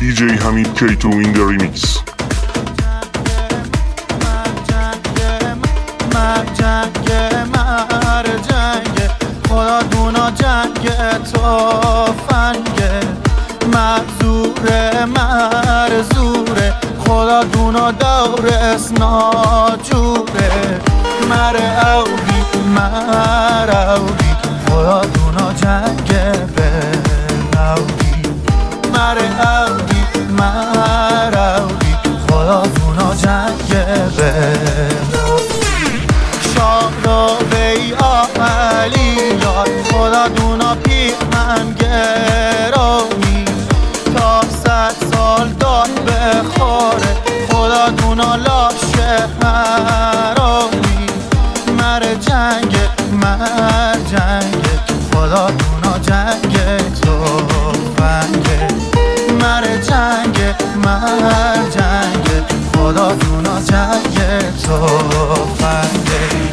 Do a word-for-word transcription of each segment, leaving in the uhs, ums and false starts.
دی جی حمید کی تو in the remix. مر جنگ مر جنگ خدا دونا جنگ تو فنگه مزوره مرزوره خدا دونا دور اسنا جوره مر اوگی مر اوگی خدا دونا جنگ به اوگی مر اوگی مر اوگی خدا دونا جنگ به شاه وی آلی یاد خدا دونا پی من گرامی تا صد سال داد بخوره خدا دونا لاشه حرامی مر جنگ مر جنگ خدا دونا جنگ تو فنگه مر جنگ مر جنگ خدا دونا جنگ تو فنگه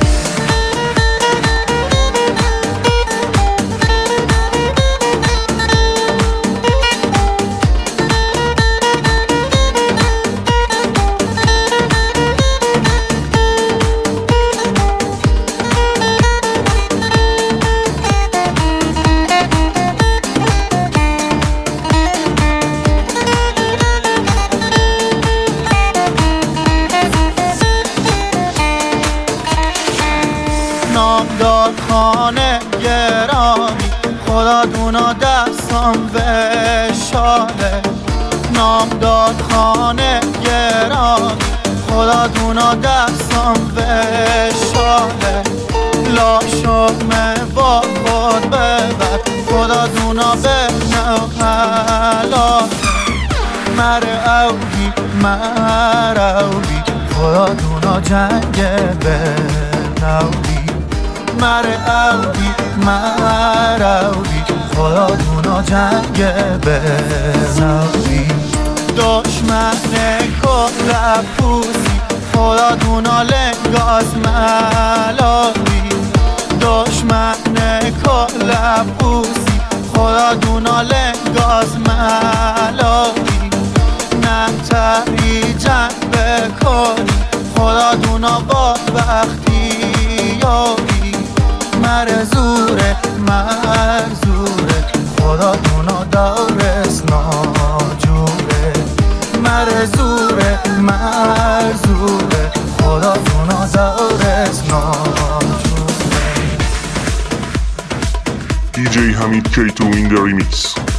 نامدار خانه گرامی خدا دونا دستم به شاله نامدار خانه گرامی خدا دونا دستم به شاله لا شکمه با خود ببر خدا دونا به نو حلاله مر اوگی مر اوگی خدا دونا جنگ به نوگی مر اوگی مر اوگی خدا دونا جنگ به نوگی دشمن کل پوسی خدا دونا لنگاز ملاقی دشمن کل پوسی خدا دونا لنگاز ملاقی نتری جنگ بکنی خدا دونا با وقتی یابی مر زوره مر زوره خدا دونا دورس ناجوره مر زوره مر زوره خدا دونا دورس ناجوره دی جی حمید کی تو in the remix.